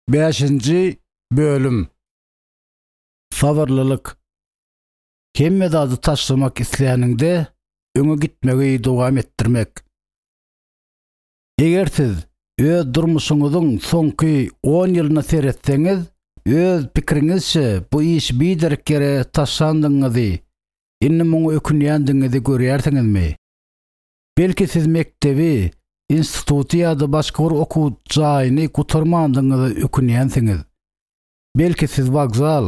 5-nji bölüm. Sabrlylyk. Hemme zady taşlamak isleýäninde öňe gitmegi dowam etdirmek. Eger siz öz durmuşyňyzyň soňky 10 ýylyny seretseňiz, öz pikiriňizçe bu iş biderek kere taşlandyňyzy, inni muňa ökünýändiňizi görýärsiňizmi? Belki siz mektebi, instituty ýa-da başga bir okuw jaýyny gutarmandyňyzy ökünýänsiňiz. Belki siz wagzal,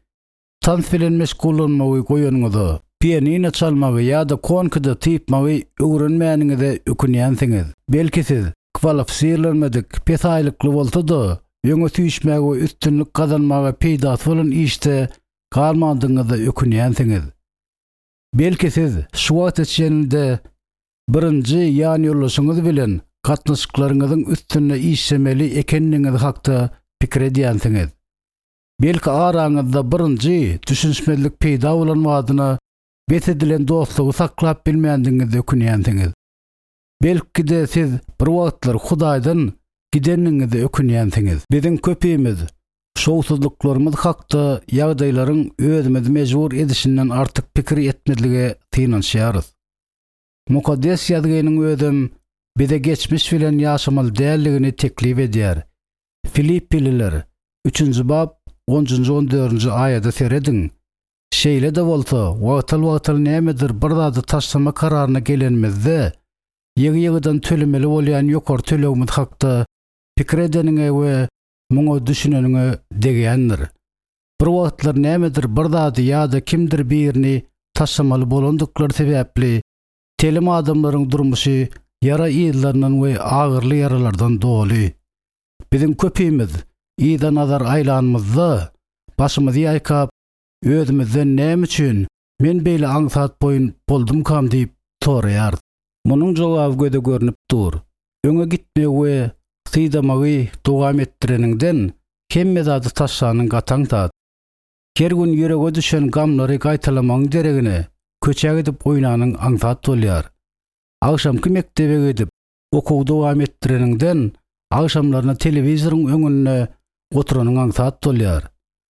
tans bilen meşgullanmagy goýanyňyzy, pianino çalmagy ýa-da konkyda typmagy öwrenmäniňizi ökünýänsiňiz. Belki siz kwalifisirlenmedik, pesaýlykly bolsa-da, öňe süýşmäge we üstünlik gazanmaga peýdasy bolan işde galmandyňyzy ökünýänsiňiz. Belki siz şu wagt içinde birinji ýan ýollaşyňyz bilen gatnaşyklaryňyzyň üstüne işlemeli ekenligiňiz hakda pikir edýänsiňiz. Belki araňyzda birinji düşünşmelik peýda bolan wadyna betedilen dostlugy saklap bilmeýändiňizi ökünýänsiňiz. Belki de siz bir wagtlar Hudaýdan gidenligiňizi ökünýänsiňiz. Biziň köpüýmiz şowsuzluklarymyz hakda ýagdaýlaryň özümizi mejbur edişinden artyk pikir etmedlige tynanşýarys. Mukaddes ýazgynyň özüm bize geçmiş bilen ýaşamaly dälligini teklip edýär. Filippililer 3-nji bab 10-14-nji aýada serediň. Şeýle de bolsa, wagtal nämedir bir zady taşlama kararyna gelenmizde, ýygy-ýygydan tölemeli bolýan ýokary tölegimiz hakda pikir edeniňe we muňa düşüneniňe degýändir. Bir wagtlar nämedir bir zady ýa-da kimdir birini taşlamaly bolandyklary sebäpli telim adamlaryň durmuşy yara ýyllarynyň we agyrly yaralardan doly. Biziň köpüýmiz ýydan nazar aýlanmazda başymyzy ýaýkap özümizden näme üçin men beýle aňsat boýun boldum kam diýip soraýar. Munyň jogaby göde görnüp dur. Öňe gitmek we syýdamagy dowam etdireniňden hemme zady taşlanyň gataňda. Her gün ýürege düşen gamlary gaýtalamaň deregine köçäg edip oýnanyň aňsat bolýar. Agşamky mektebe gidip okuw dowam etdireniňden agşamlaryna telewizoryň öňünde oturanyň aňsat bolýar.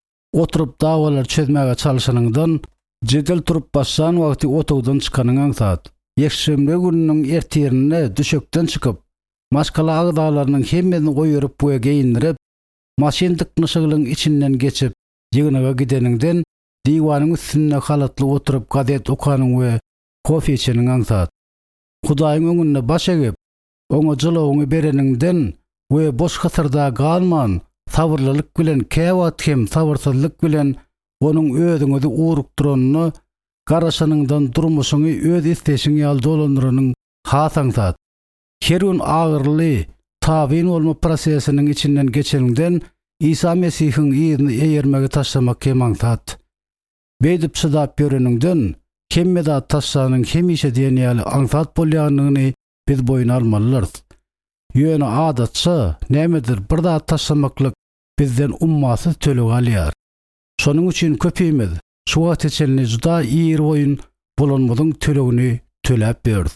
Oturup dawalar çözmäge çalyşanyňdan jedel turup başlan wagty otowdan çykanyň aňsat. Ýekşembe gününiň ertirine düşekden çykyp, maskala agdalarynyň hemmesini goýuryp bu geyindirip, maşin dıknyşygynyň içinden geçip, ýygynaga gideniňden diwanyň üstüne halatly oturup gazet okanyň we kofe içeniň aňsat. Hudaýyň öňünde baş egip, oňa jylawyňy bereniňden we boş hasyrda galman, sabrlylyk bilen käwat hem sabırsyzlyk bilen onuň özüňizi urukturanyny garaşanyňdan durmuşyňy öz isteşiňi aldolandyranyň hasaňsat. Her gün agyrly tabyn bolma prosesiniň içinden geçeniňden İsa Mesihiň ýyzyny eýermegi taşlamak kemaňsat. Beýdip çydap bereniňden hemme zat taşlanyň hemişe diýenýäli aňsat bolýanyny biz boýuna almalyrys. Ýöne adatça nämedir bir zat taşlamaklyk bizden ummasyz töleg alýar. Şonuň üçin köpüýmiz şu wagt içinde juda ýyr boýun bolanmadyň tölegini töläp berdi.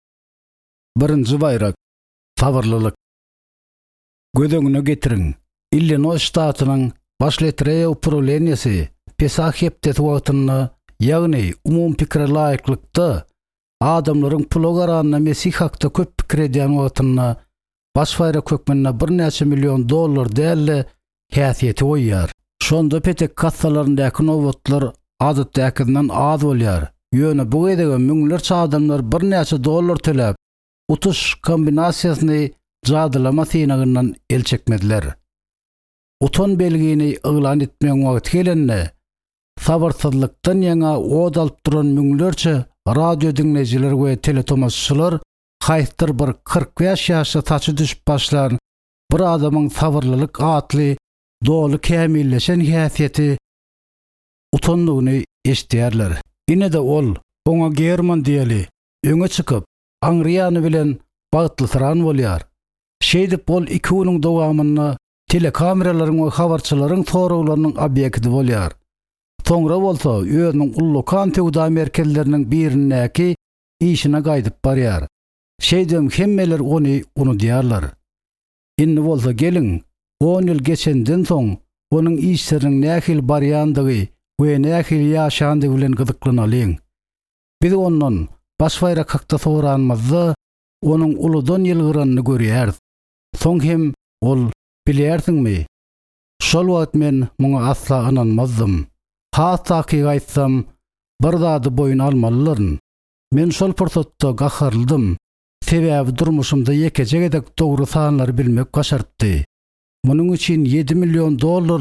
Birinji bayrak, sabrlylyk. Gödöňüne getiriň. Illinois ştatynyň başletre uprowleniýasy Pesach hepdeti wagtyny, ýagny umum pikire laýyklykda adamlaryň pulogararyna Mesih hakda köp pikir edýän wagtyny baş bayrak hökmüne $1 milyon dälle häsiýeti goýýar. Şonda petek kassalaryndaky nowatlar adatdakydan az bolýar. Ýöne bu gedege müňlerçe adamlar $1 töläp, utuş kombinasiýasyny jadylama synagynyň el çekmediler. Uton belgini yglan etmeň wagt gelende, sabırsyzlykdan ýaňa od alyp duran müňlerçe radio dinleýijiler we teletomaşçylar haýystyr bir 45 ýaşa taçy düşüp başlan bir adamyň sabrlylyk atly doly kämilleşen häsiýeti utonlygyny eşitýärler. Ine-de ol oňa german diýeli öňe çykyp aňrýany bilen bagtlysaran bolýar. Şeýdip bol 2 ýylyň dowamyny telekameralaryn we habarçylaryň sorawlarynyň obyekti bolýar. Soňra bolsa özüniň ullukan tewda merkezleriniň birindäki işine gaýdyp barýar. Şeýdem hemmeler ony diýarlar. Inni bolsa geliň 10 yıl geçenden soň onuň işleriniň nähil barýandygy we nähil ýaşandygy bilen gyzyklanalyn. Biz ondan başbaýrak hakda soranmazda onuň uludan ýylgyranyny görýär. Soň hem ol bilýärsiňmi? Şol wagt men muňa asla inanmazdym. Haýaty gaýtsam bir zady boyun almalylaryn. Men şol pursatda gaharlydım. Sebäbi durmuşymda ýekejegedek dogry sanlary bilmek gaşartdy. Munyň üçin $7 milyon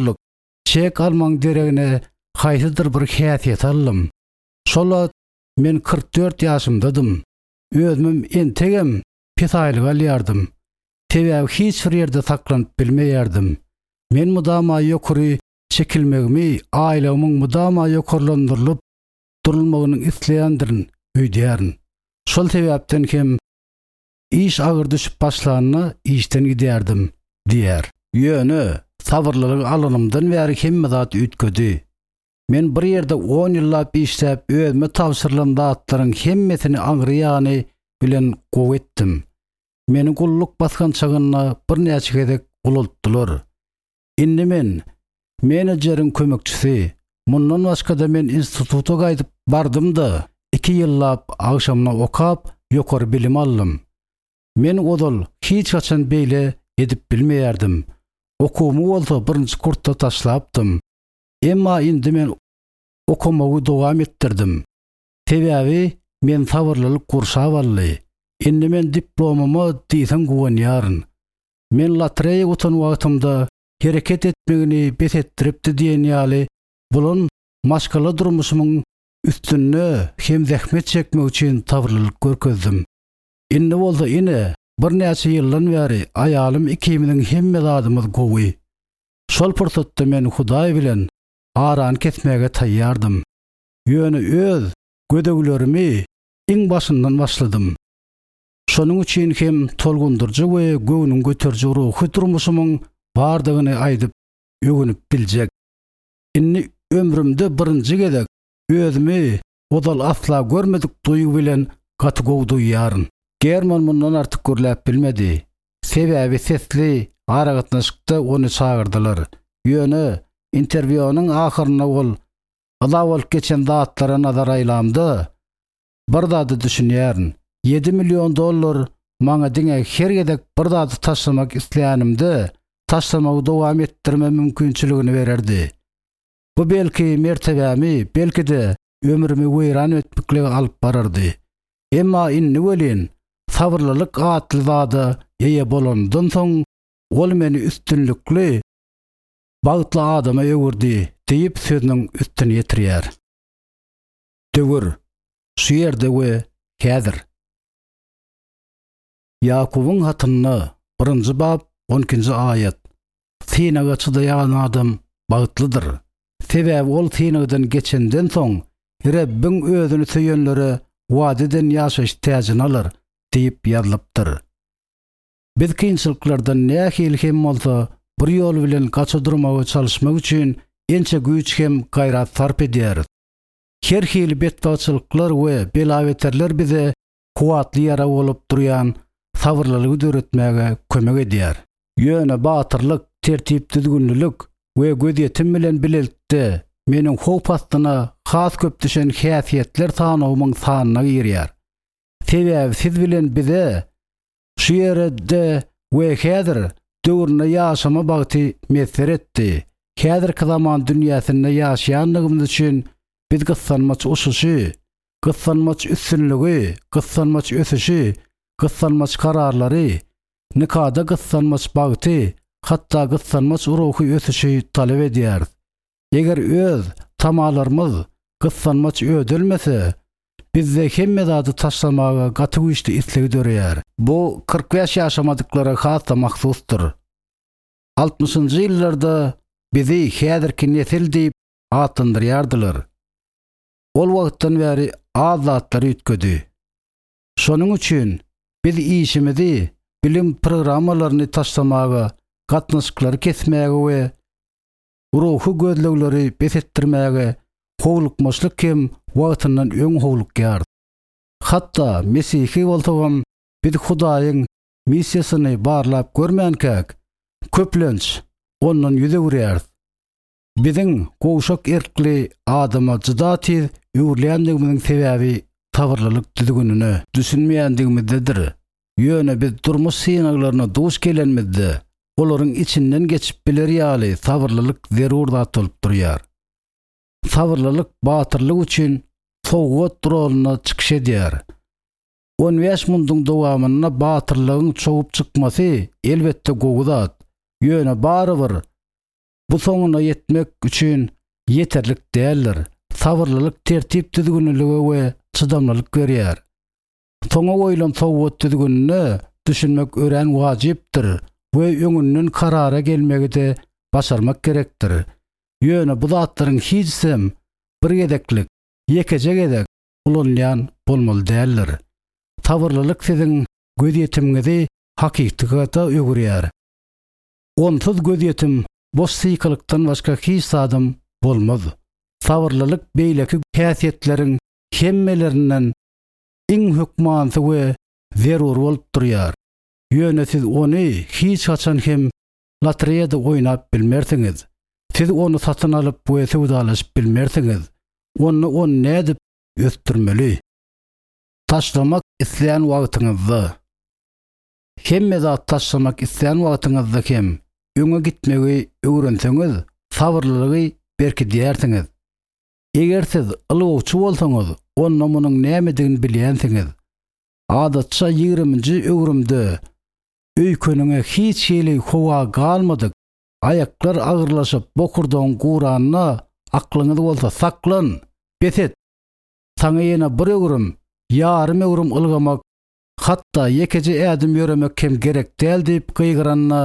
çek almaň deregine haýsydyr bir häsiýet aldym. Şol wagt men 44 ýaşymdadym. Özümim entegem pesaýlyk alýardym. Sebäbi hiç bir ýerde saklanyp bilmeýärdim. Men mudama ýokary çekilmegimi, aýlamyň mudama ýokarlandyrylyp durulmagyny isleýändirin öýdýärin. Şol sebäpden hem iş agyr düşüp başlanyna işden gidýärdim, diýär. Ýöne sabırlylyk alanymdan bäri hemme zat üýtgedi. Men bir ýerde 10 ýyllap işläp özüme tapşyrylan zatlaryň hemmesini aňyrýany bilen gowetdim. Meni gulluk baskan çagyna bir näçe gedek gulultdylar. Indi men menejeriň kömekçisi. Mundan başga men instituta gaýdyp bardym-da 2 ýyllap agşamna okap ýokary bilim aldym. Men odal hiç gaçan beýle edip bilmeýärdim. Okumy bolsa birinji kurtda taşlapdym. Emma indi men okumagy dowam etdirdim. Sebäbi men sabırlylyk kursap aldy. Indi men diplomamy diýsen gowanýaryn. Men lotereýa otan wagtymda hereket etmegini besetdiripdi diýen ýaly bulun maşgala durmuşymyň üstünne hem zähmet çekmek üçin sabırlylyk görkezdim. Indi bolsa ine bir näçe ýyldan bäri aýalym ikimiziň hemme zadymyz gowy. Şol pursatda men Hudaý bilen aran kesmäge taýýardym. Ýöne öz gödeglerimi iň başyndan başladym. Şonuň üçin hem tolgundurjy we göwnüň göterji ruhy durmuşymyň bardygyny aýdyp öňünüp biljek. Inni ömrümde birinji gedek özümi odal asla görmedik duýgu bilen gaty gowy duýýaryn. German mundan artyk görläp bilmedi. Sebäbi sesli aragatnaşykda onu çağırdylar. Ýöne interwiýanyň ahyryna ol adawal geçen zatlara nazar aýlamdy. Bir zady düşünýärin. $7 milyon maňa diňe her gedek bir zady taşlamak isleýänimde taşlamagy dowam etdirme mümkinçiligini bererdi. Bu belki mertebämi, belki-de ömrümi weýran etmeklige alyp barardy. Emma inni welin sabırlylyk atly zady ýeýe bolandan soň ol meni üstünlikli bagtly adama öwürdi diýip sözüniň üstüne ýetirýär. Döwür, şu ýerde we häzir. Yakubyň hatyny 1-nji bab 12-nji aýat. Sinaga çydaýan adam bagtlydyr. Sebäbi ol sinagdan geçenden soň Rabbiň özüni söýenlere wada eden ýaşaş täjini alar diýip ýazylypdyr. Biz kynçylyklardan nähili hem bolsa bir ýol bilen gaça durmagy çalışmak üçin ençe güýç hem gaýrat sarp edýäris. Her hili betbaçylyklar we belaweterler bize kuwatly ýara bolup durýan sabırlylygy öwretmäge kömek edýär. Ýöne batyrlyk, tertip, düzgünlük we gözetim bilen bilelikde meniň howp astyna has köp düşen häsiýetler tanawymyň sanyna girýär. Sebäbi siz bilen bize şu ýerde we häzir döwrüne ýaşama bagty mesler etdi. Häzirki zaman dünýäsinde ýaşaýandygymyz üçin biz gyssanmaç uşuşy, gyssanmaç üstünligi, gyssanmaç ösüşi, gyssanmaç kararlary, nikada gyssanmaç bagty, hatda gyssanmaç ruhy ösüşi talep edýär. Eger öz tamalarymyz gyssanmaç ödülmese, bizde hemme zady taşlamaga gaty güýçli isleg dörýär. Bu 45 ýaşamadyklara hassa mahsusdur. 60-njy ýyllarda bizi häzirki nesil diýip atlandyrýardylar. Ol wagtdan bäri az zatlar üýtgedi. Şonuň üçin biz işimizi bilim programmalaryny taşlamaga, gatnaşyklary kesmäge we ruhy gözlegleri besetdirmäge howlukmaçlyk hem wagtyndan öň howlukýar. Hatda Mesihi bolsam biz Hudaýyň missiýasyny barlap görmänkäk köplenç ondan yüze gürýär. Biziň goşak erkli adama jyda tez öwürleýändigimiziň sebäbi tawırlylyk düzgününi düşünmeýändigimizdedir. Ýöne biz durmuş synaglaryna duş gelenmizde olaryň içinden geçip biler ýaly tawırlylyk zerur zat bolup durýar. Tawırlylyk batyrlyk üçin sowgat duralına çykyş edýär. 15 mundyň dowamyna batyrlygyň çoğup çykmasy elbetde gowuzat. Ýöne barybir bu soňuna ýetmek üçin ýeterlik däldir. Tawırlylyk tertip düzgünligi we çydamlylyk berýär. Soňa goýulan sowgat düzgünini düşünmek ören wajypdyr we öňünden karara gelmegi de başarmak gerekdir. Ýöne bu zatlaryň hiçsem bir gedeklik, ýekeje gedek ulanýan bolmaly däldir. Tawırlylyk siziň göz ýetimiňizi hakykata öwürýär. Onsuz göz ýetim boş sykalykdan başga hiç sadym bolmaz. Tawırlylyk beýleki häsiýetleriň hemmelerinden iň hökmanty we zerur bolup durýar. Ýöne siz ony hiç haçan hem loteriýada oýnap bilmersiňiz. Siz onu satyn alyp bu sowdalaşyp bilmersiňiz. Onu nädip östürmeli? Taşlamak isleýän wagtyňyzda. Hemme zat taşlamak isleýän wagtyňyzda hem öňe gitmegi öwrenseňiz, sabyrlylygy berki diýersiňiz. Eger siz ylgawçy bolsaňyz, onda munyň nämedigini bilýänsiňiz. Adatça 20-nji öwrümde öýkeniňe hiç şeýle howa galmadyk. Ayaklar agyrlaşyp bokurdan guranyna aklyňyz bolsa saklan, beset. Saňa ýene bir öwrüm, ýarym öwrüm ylgamak, hatda ýekeje ädim ýöremek hem gerek däl diýip gyýgyranyna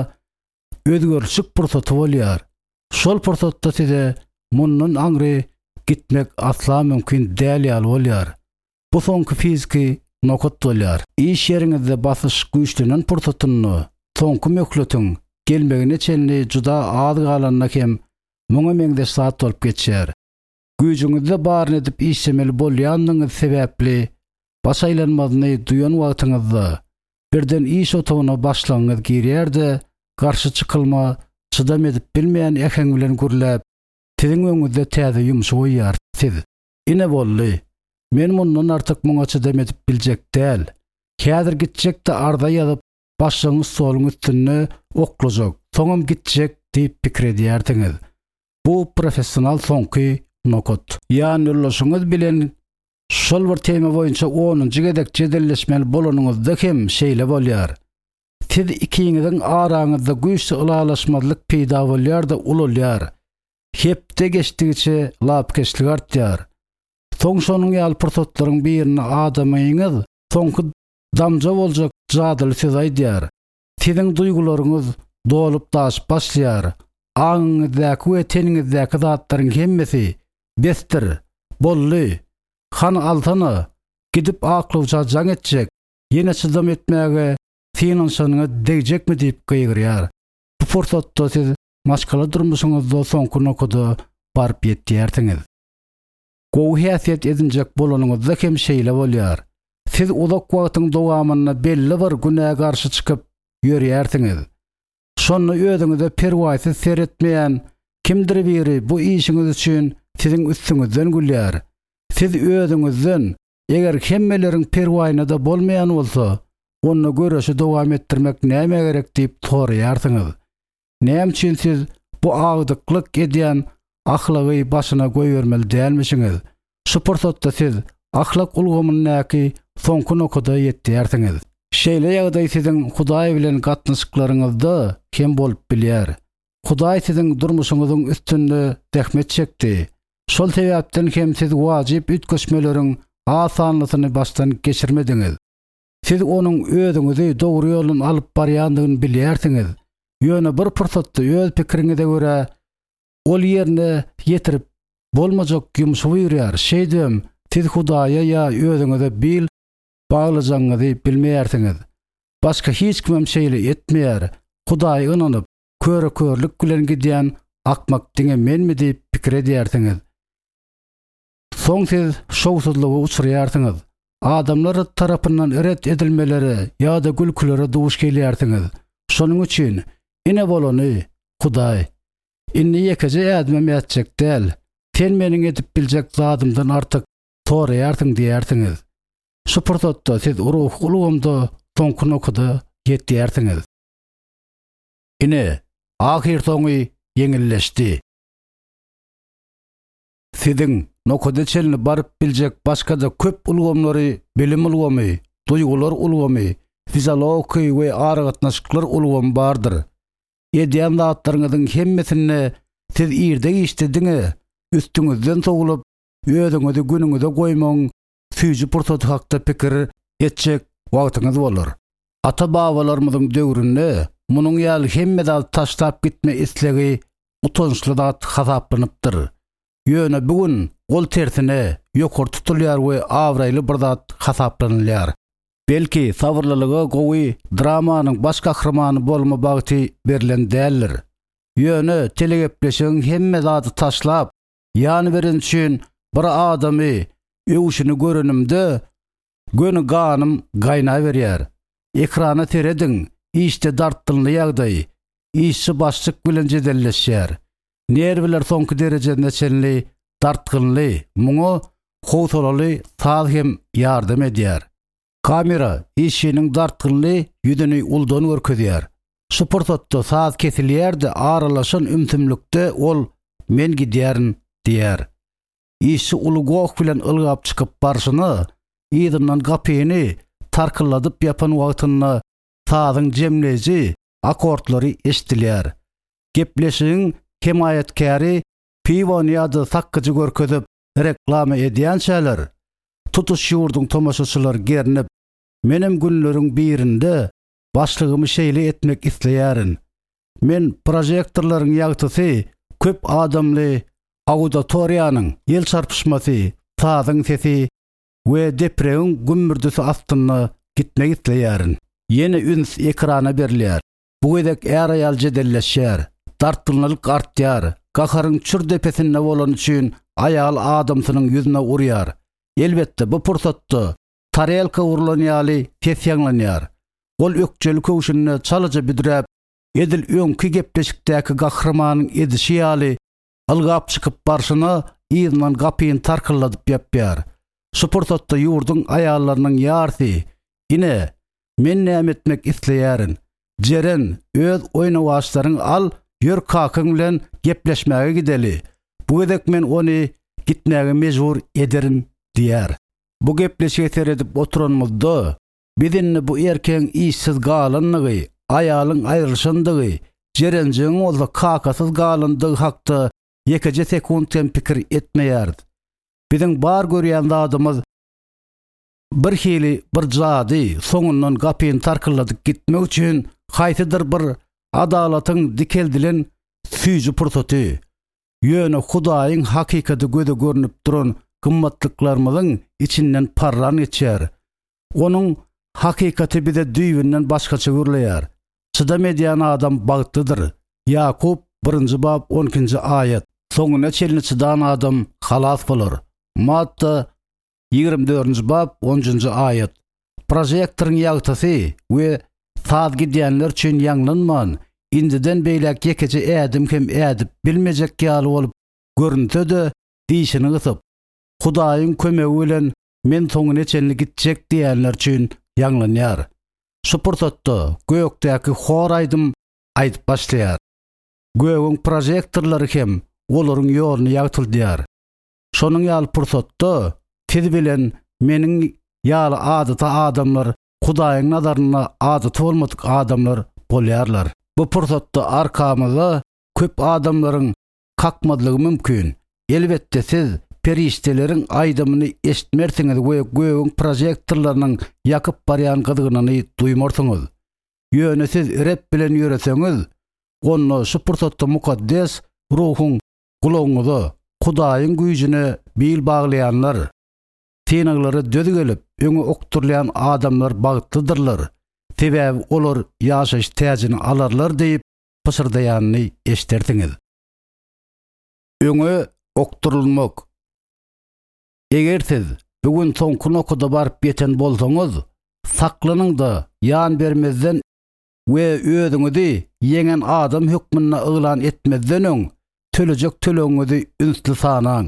özgörşük pursaty bolýar. Şol pursatda size mundan aňry gitmek asla mümkin däl ýaly bolýar. Bu soňky fiziki nokat bolýar. İş ýeriňizde basyş güýçlenen pursatyny soňky mökletiň gelmegine çenli juda az galanyna hem muňa meňde saat bolup geçýär. Güýjüňizde baryn edip işlemeli bolýandygyňyz sebäpli başaýlanmagyny duýan wagtyňyzda birden iş otagyna başlaňyz girýärde garşy çykylma, çydam edip bilmeýän äheň bilen gürläp, siziň öňüňizde täze ýumşy goýýar. Siz ine bolly. Men mundan artyk muňa çydam edip biljek däl. Häzir gitjekde arda ýazyp başlaňyz soluň üstüne oklajak, soňam gitjek diýip pikir edýärdiňiz. Bu professional soňky nokat. Ýani ulaşyňyz bilen şol bir tema boýunça 10-njy gedek jedelleşmeli bolanyňyzda hem şeýle bolýar. Siz ikiňiziň araňyzda güýçli ulalaşmazlyk peýda bolýar da ulalýar. Hepde geçdigiçe lapkeşlik artýar. Soň şonuň ýaly pursatlaryň birini adamyňyz soňky damja boljak jadyly söz aýdýar. Siziň duýgularyňyz dolup daşyp başlaýar. Aňyňyzdaky we teniňizdäki zatlaryň hemmesi bestir, bolly, han altana gidip aklawça jaň etjek, ýene çydam etmäge finansanyňa degijekmi diýip gyýgyrýar. Bu pursatda siz maşgala durmuşyňyzda soňky nokada barp ýetýärsiňiz. Gowy häsiýet edinjek bolanyňyzda hem şeýle bolýar. Siz uzak wagtyň dowamyna belli bir günäge garşy çykyp ýörýärsiňiz. Şonu özüňize perwaýsy seretmeýän kimdir biri bu işiňiz üçin siziň üstüňizden gülýär. Siz özüňizden eger hemmeleriň perwaýyna da bolmaýan bolsa, onu görüşi dowam etdirmek näme gerek diýip soraýarsyňyz. Näme üçin siz bu agdyklyk edýän ahlaky başyna goýbermeli dälmişiňiz? Şu pursatda siz ahlak ulgamynyňky soňky nokada ýetýärsiňiz. Şeýle ýagdaý siziň Hudaý bilen gatnaşyklaryňyzda hem bolup bilýär. Hudaý siziň durmuşyňyzyň üstünde dehmet çekdi. Şol sebäpden hem siz wajyp ütgeşmeleriň asanlysyny başdan geçirmediňiz. Siz onuň özüňizi dogry ýoldan alyp barýandygyny bilýärsiňiz. Ýöne bir pursatda öz pikiriňize görä ol ýerine ýetirip bolmajak ýumşy ýürýär. Şeýdem siz Hudaýa ýa özüňize bil baglajaňyzy bilmeýärsiňiz. Başga hiç kim şeýle etmeýär. Hudaý ynanyp, körlik bilen gidýän akmak diňe menmi diýip pikir edýärsiňiz. Soň siz şowsuzlyga uçurýarsyňyz. Adamlar tarapyndan eret edilmeleri ýa-da gülkülere duş gelýärsiňiz. Şonuň üçin ine bolany Hudaý, inni ýekeje ädmem etjek däl. Sen meniň edip biljek zadymdan artyk soraýarsyň diýersiňiz. Şu pursatda siz ruh ulugymda soňky okuda ýetýärsiňiz. Ine ahir soňy yeňilleşdi. Siziň nokoda çelini barıp biljek başga-da köp ulgamlary, bilim ulgamy, duýgular ulgamy, fiziology we aragatnaşyklar ulgamy bardyr. Edýän zatlaryňyzyň hemmesini siz ýerde işlediňi, üstüňizden sogulup, özüňizi günüňize goýmaň, süýji pursat hakda pikir etjek wagtyňyz bolar. Ata-babalarymyzyň döwründe munyň ýaly hemme zat taşlap gitme islegi utançly zat hasaplanıpdyr. Ýöne bugün ol tersine ýokary tutulýar we awraýly bir zat hasaplanylýar. Belki sabırlylyga gowy dramanyň baş kahramany bolma bagty berilen däldir. Ýöne telegepleşiň hemme zaty taşlap, ýany beren üçin bir adamy öwüşini görenimde gönü ganym gaýna berýär. Ekrana terediň, işte dartdyny ýagdaý, işi başlyk bilen jedelleşýär. Nerwler soňky derejede çenli, dartgynly, muňa howsalaly saz hem ýardam edýär. Kamera işiniň dartgynly ýüzüni uldan görkezýär. Şu pursatda saz kesilýär-de aralaşan ümtümlükde ol men gidýärin diýär. İşi ulugok bilen ılgap çykyp barşyny, ýydynan gapyny tarkyladyp ýapan wagtyny sazyň jemleji akordlary eşdilýär. Gepleşiň kemayetkäri piwon ýa-da sakkyjy görkezip reklama edýän şäler. Tutuş ýurduň tomaşaçylar gernip, menem günleriň birinde başlygymy şeýle etmek isleýärin. Men projektorlaryň ýagtysy köp adamly auditoriýanyň ýel çarpyşmasy, sazyň sesi we depreň gümmürdüsi astyna gitmek isleýärin. Ýene üns ekrana berilýär. Bu gedek ýaýal jedelleşýär. Dartdylyk artýar. Gaharyň çür depesinde bolan üçin aýal adamsynyň ýüzüne urýar. Elbetde bu pursatda tarelka urulan ýaly tes ýanglanýar. Ol ökçeli köwüşine çalyja bidiräp, edil öňki gepleşikdäki gahramanyň edişi ýaly ılgap çykyp barşyna ýygynan gapyny tarkyladyp ýapýar. Şu pursatda ýurduň aýallarynyň ýarsy, ine men näme etmek isleýärin. Jeren öz oýna waşlaryň al, ýör kakyň bilen gepleşmäge gideli. Bu edek men ony gitmäge mejbur ederim diýär. Bu gepleşige seredip oturanmyzda bizini bu erkeň işsiz galanlygy, aýalyň aýrylşandygy, jerenjiň bolsa kakasyz galandygy hakda ýekeje sekundden pikir etmeýärdi. Biziň bar görýän zadymyz bir hili bir jady soňundan gapyny tarkyladyp gitmek üçin haýsydyr bir adalatyň dikeldilen süýji pursaty. Ýöne Hudaýyň hakykati göze görünip duran gymmatlyklarynyň içinden parran geçýär. Onuň hakykati bize düýbünden başgaça görülýär. Çydam edýän adam bagtydyr. Yakup 1-nji bab 12-nji aýat. Soňuna çelini çydan adam halas bolar. Matta 24-nji bab 10-njy aýat. Projektoryň ýagtysy we saz gidýänler üçin ýanglanman. Indiden beýlek ýekeje ädim hem ädip bilmejek ýaly bolup görünse-de diýişini gysyp, Hudaýyň kömegi bilen men soňuna çelini gitjek diýenler üçin ýanglanýar. Şu pursatda göýekdäki hor aýdym aýdyp başlaýar. Göýüň projektorlary hem olaryň ýoluny ýagtyldýar. Şonuň ýaly pursatda tez bilen meniň ýaly adata adamlar Hudaýyň nazaryna adaty bolmadyk adamlar bolýarlar. Bu pursatda arkamyza köp adamlaryň kakmadlygy mümkin. Elbetde siz perişteleriň aýdymyny eşitmersiňiz we göýüň projektorlarynyň ýakyp barýan gyzygyny duýmarsyňyz. Ýöne siz rep bilen ýöreseňiz, onu şu pursatda mukaddes ruhuň gulagyňyza Hudaýyň güýjüne bil baglayanlar, tenaglary dözi gelip öňe okturlayan adamlar bagtydyrlar. Sebäbi olar ýaşaş täjini alarlar diýip pysyrdaýanyny eşitersiňiz. Öňe okturulmak. Eger siz bugün soňky nokuda baryp ýeten bolsaňyz, saklanyň da ýan bermezden we özüňizi ýeňen adam hükmüne yglan etmezden öň tölejek töleňizi ünsli sanaň.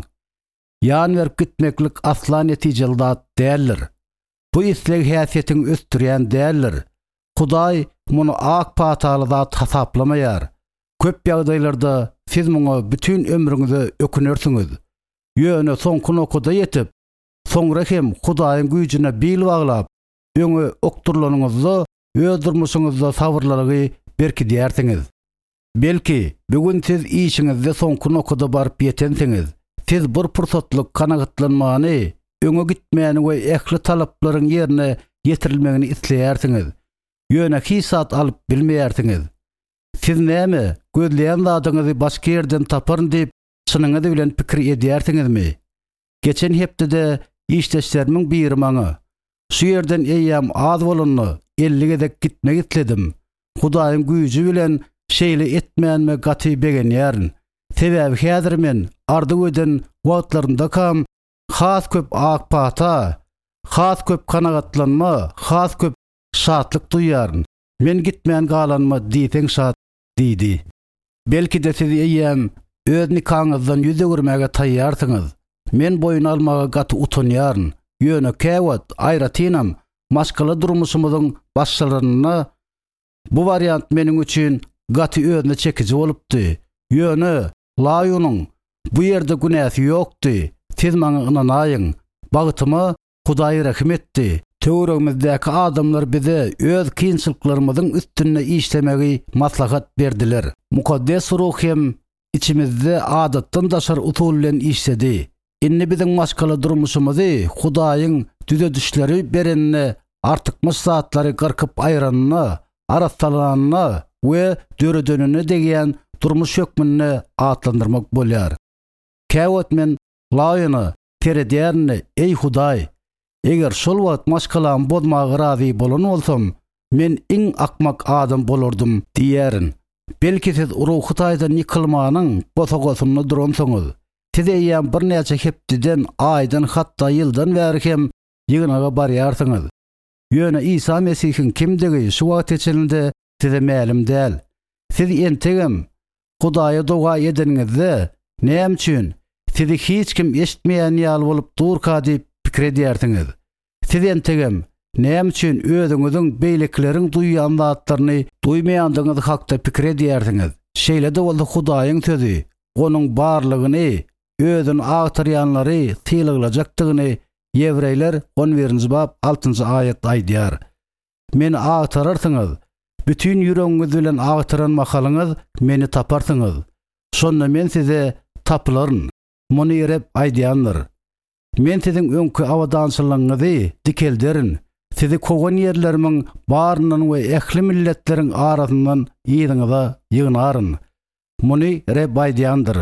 Ýan berip gitmeklik asla netijeli zat däldir. Bu isleg häsiýetiň östürýän däldir. Hudaý muny ak pataly zat hasaplamaýar. Köp ýagdaýlarda siz muňa bütün ömrüňizi ökünürsiňiz. Ýöne soňky nokuda ýetip, soňra hem Hudaýyň güýjüne bil baglap, öňe okturlanyňyzda öz durmuşyňyzda sabırlarygy berki diýersiňiz. Belki bugün siz işiňizde soňky nokuda baryp ýetensiňiz. Siz bir pursatlyk kanagatlanmany, öňe gitmäni we ähli talaplaryň ýerine ýetirilmegini isleýärsiňiz. Ýöne hisat alyp bilmeýärsiňiz. Siz näme gözleýän zadyňyzy başga ýerden taparyn diýip çynyňyzy bilen pikir edýärsiňizmi? Geçen hepde işleşlerimin biri maňa şu ýerden eýýäm az bolany 50 gedek gitmek isledim. Hudaýyň güýji bilen şeýle etmänme gaty begenýärin. Sebäbi häzir men ardy öden wagtlarynda kam has köp ak pata, has köp kanagatlanma, has köp şatlyk duýaryn. Men gitmän galanma diýseň şat diýdi. Belki de siz eýýäm öz nikaňyzdan ýüze görmäge taýýarsyňyz. Men boyun almaga gaty utanýaryn. Ýöne käwet aýratynam maşgala durmuşymyzyň başçylaryna bu variant meniň üçin gaty özüne çekici bolupdy. Ýöne laýynyň bu ýerde günäsi ýokdy. Siz maňa ynanaýyň. Bagytyma Hudaý rahim etdi. Töwregimizdäki adamlar bize öz kynçylyklarymyzyň üstüne işlemegi maslahat berdiler. Mukaddes ruh hem içimizde adatdan daşar usul bilen işledi. Inni biziň maşgala durmuşymyzy Hudaýyň düze düşleri berenine artykmyş satlary gyrkyp aýranyna, arastalanyna we döredönüne degen durmuş hökmüne atlandyrmak bolýar. Käwet men laýyny teredýärni ey Hudaý, eger şol wagt maşgalam bolmagy razy bolan bolsam, men iň akmak adam bolurdum diýärin. Belki siz ruhy taýdan ýykylmanyň bosagosyny duransyňyz. Siz eýýäm bir näçe hepdiden, aýdan, hatda ýyldan bäri hem ýygynaga barýarsyňyz. Ýöne İsa Mesihiň kimdigi şu wagt içinde size mälim däl. Siz entegem Hudaýa doga edeniňizde näme üçin sizi hiç kim eşitmeýän ýaly bolup durka diýip pikir edýärsiňiz. Siz entegem näme üçin özüňiziň beýlekleriň duýýan zatlaryny duýmaýandygyňyz hakda pikir edýärsiňiz. Şeýle de bolsa Hudaýyň sözi, onuň barlygyny, özüni agtarýanlary tylyglajakdygyny Ýewreýler 11-nji bab 6-njy aýat aýdýar. Meni agtararsyňyz, bütün ýüregiňiz bilen agtaran mahalyňyz meni taparsyňyz. Şonda men size tapylaryn. Muny ýerep aýdýanlar. Men siziň öňkü awadançylygyňyzy dikelderin. Sizi kogan ýerlerimiň baryndan we ähli milletleriň arasyndan ýygyňyza ýygnaryn. Muny ýerep aýdýandyr.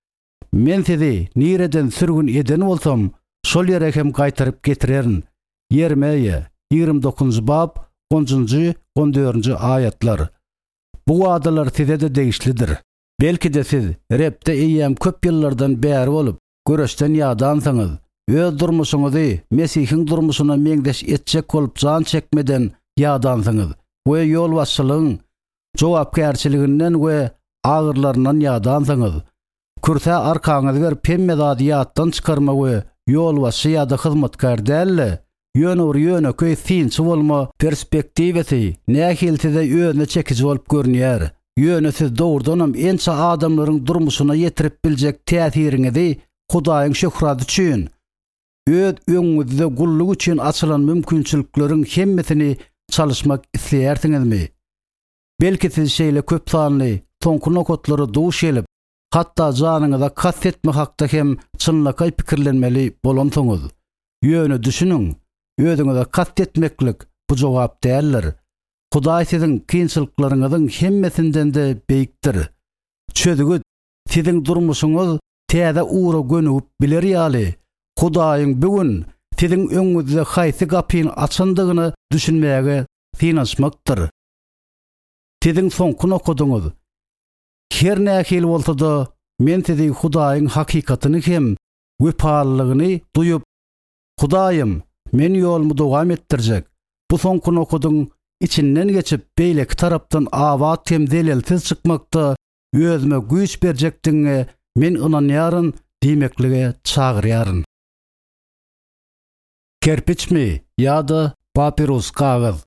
Men sizi nireden sürgün eden bolsam, şol ýere hem gaýtaryp getirerin. Yermeýe 29-njy bab 10-njy 14-njy aýatlar. Bu wadalar size de degişlidir. Belki de siz repde eýýäm köp ýyllardan bäri bolup göreşden ýadansyňyz. Öz durmuşyňyzy Mesihiň durmuşyna meňdeş etjek bolup jan çekmeden ýadansyňyz. We ýol başçylygyň jogapkärçiliginden we agyrlaryndan ýadansyňyz. Kürse arkaňyzy berip hemme zady ýatdan çykarma we ýol başçy ýa-da hyzmatkar dälle. Ýöne köý sinçi bolma perspektiwesi nähiltide özüne çekici bolup görünýär. Ýöne siz dogrudanam ençe adamlaryň durmuşyna ýetirip biljek täsiriňizi Hudaýyň şöhrati üçin, öz öňüňizde gullyk üçin açylan mümkinçilikleriň hemmesini çalışmak isleýärsiňizmi? Belki siz şeýle köp sanly soňky nokatlary duş elip, hatda janyňyza kastetme hakda hem çynlakay pikirlenmeli bolansyňyz. Ýöne düşüniň, özüňize kastetmeklik bu jogap däldir. Hudaý siziň kynçylyklaryňyzyň hemmesinden de beýikdir. Çözügüt, siziň durmuşyňyz täze uğra gönüp biler ýaly. Hudaýyň bugün siziň öňüňizde haýsy gapyny açandygyny düşünmäge finansmakdyr. Siziň soňky okudyňyz her nähili bolsa da men sizi Hudaýyň hakikatyny hem wepalygyny duýup, Hudaýym, men ýolumy dowam etdirjek. Bu soňky okudyň içinden geçip beýleki tarapdan awat hem delelsiz çykmakda özüme güýç berjekdiňe men inanýaryn diýmeklige çagyrýaryn. Kerpiç mi ýa-da papirus kağız?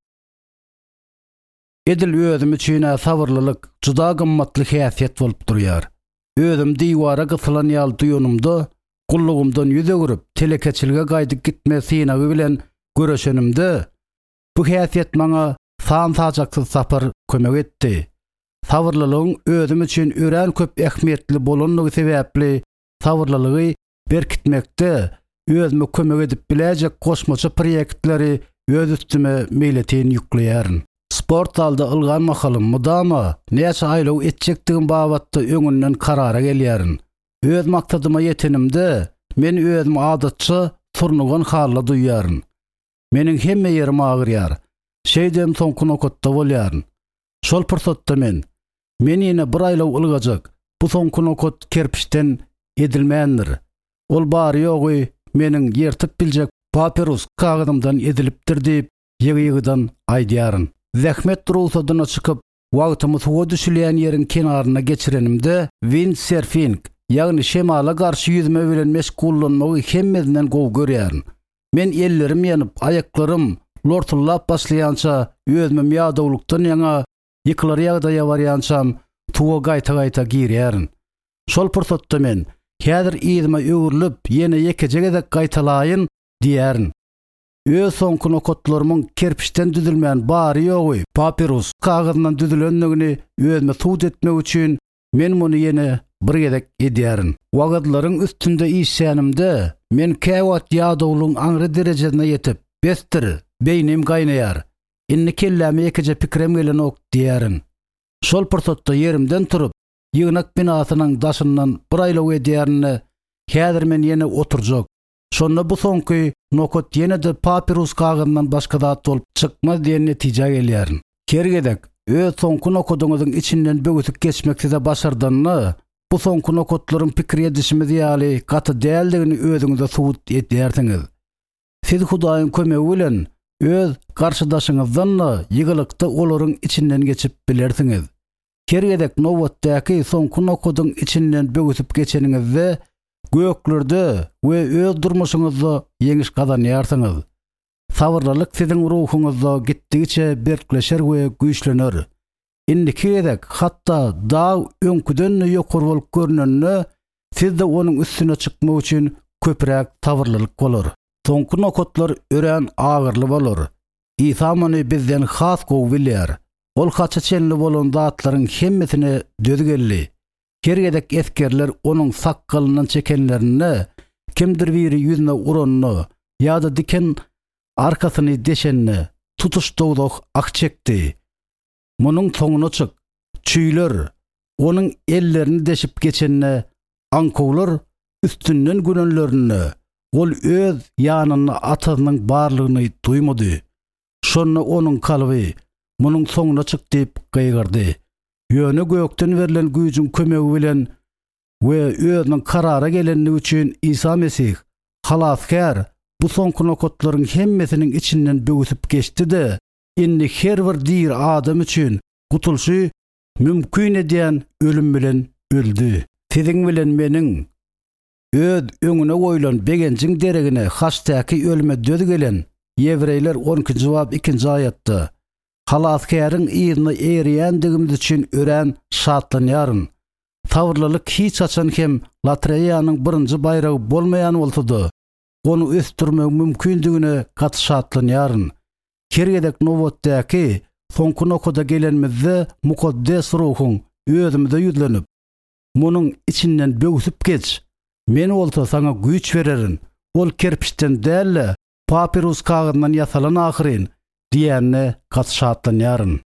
Edil özüm üçin sabırlylyk juda gymmatly häsiýet bolup durýar. Özüm diýwara gysylan ýaly duýanymda gullugymdan ýüze görüp telekeçilge gaýdyp gitme synagy bilen göreşenimde bu häsiýet maňa sansajaksyz sapar kömek etdi. Sabırlylygyň özüm üçin ören köp ähmiýetli bolanlygy sebäpli sabırlylygy berkitmekde özüme kömek edip biläjek goşmaça proýektleri öz üstüme meýletin ýükleýäryn. Sport alda ılgan mahalym mudama näçe aýlaw etjekdigim babatda öňünden karara gelýärin. Öz maksadyma ýetenimde men özüm adatça turnugan halla duýýaryn. Meniň hemme ýerim agyrýar. Şeýdem soňky nokatda bolýaryn. Şol pursatda men ýene bir aýlaw ılgajak. Bu soňky nokat kerpiçden edilmändir. Ol bary ýogy meniň ýertip biljek papirus kağıdymdan edilipdir diýip ýygy-ýygydan aýdýaryn. Zähmet durulsadyna çykyp wagtymy suwa düşülýän ýeriň kenaryna geçirenimde windsurfing ýagny şemala garşy ýüzme bilen meşgullanmagy hemmesinden gowy görýäryn. Men ellerim ýanyp aýaklarym lortullap başlaýança özüme ýadawlykdan ýaňa ýykylar ýagda ýabarýançam tuwa gaýta-gaýta girýäryn. Şol pursatda men häzir ýyzme öwürlüp ýene ýekejegedek gaýtalaýyn diýäryn. Öz soňky nokatlarymyň kerpiçden düzülmän bary ýogy papirus kağıdyndan düzülenligini özüme suwt etmek üçin men muny ýene bir gedek edýäryn. Wagtlaryň üstünde işsänimde men käwat ýadawlygyň aňry derejesine ýetip bestir beýnim gaýnaýar. Inni kelläme ýekeje pikrem gelen ok diýäryn. Şol pursatda ýerimden turup ýygnak binasynyň daşyndan bir aýlaw edýärni häzir men ýene oturjak. Şonda bu soňky nokat ýene de papirus kağıdyndan başga zat bolup çykmaz diýen netije gelýärin. Kergedek öz soňky nokadyňyzyň içinden bögütük geçmekde başardanny bu soňky nokatlaryň pikir edişimi ýaly gaty däldigini özüňize suwut edýärsiňiz. Siz Hudaýyň kömegi bilen öz garşydaşyňyzdan ýygylykda olaryň içinden geçip bilersiňiz. Kergedek nowatdaky soňky nokadyň içinden bögütüp geçeniňizde göklerde we öz durmuşyňyzda ýeňiş gazanýarsyňyz. Sabırlylyk siziň ruhuňyzda gitdigiçe berkleşer we güýçlener. Indikirek hatda dağ öňküden ýokary bolup görnenni sizde onuň üstüne çykmak üçin köpräk sabırlylyk bolar. Soňky nokatlar ören agyrly bolar. İsa muny bizden has gowy bilýär. Ol haça çenli bolan zatlaryň hemmesine dözgelli. Kergedek eskerler onuň sakkalyndan çekenlerini, kimdir biri ýüzüne uranny ýa-da diken arkasyny deşenni tutuşdugduk ak çekdi. Munyň soňuna çyk. Çüýler onuň ellerini deşip geçenni ankowlar üstünden günenlerini ol öz ýanyny atasynyň barlygyny duýmady. Şonu onuň kalby munyň soňuna çyk diýip gaýgardy. Ýöne gökden verilen güýjüň kömegi bilen we özüniň karara gelenligi üçin İsa Mesih halaskär bu soňky nokatlaryň hemmesiniň içinden bögüsüp geçdi-de indi her bir dir adam üçin gutulşy mümkin edýän ölüm bilen öldü. Siziň bilen meniň öz öňüne goýulan begençiň deregine haçtaky ölüme döz gelen Ýewreýler 12-nji bab 2-nji aýatda halaskäriň ýygyny eýrýändigimiz üçin ören şatlanýaryn. Sabırlylyk hiç açan hem lotereýanyň birinji bayragy bolmaýan bolsa-da onu ösdürmek mümkindigine gat şatlanýaryn. Kergedek nowatdaky soňky nokada gelenmizde mukaddes ruhuň özümizde ýüzlenip munyň içinden bögüsüp geç. Men bolsa saňa güýç bererin. Ol kerpiçden däl papirus kağıdyndan ýasalan ahyryn diýenne gat şatlanýaryn.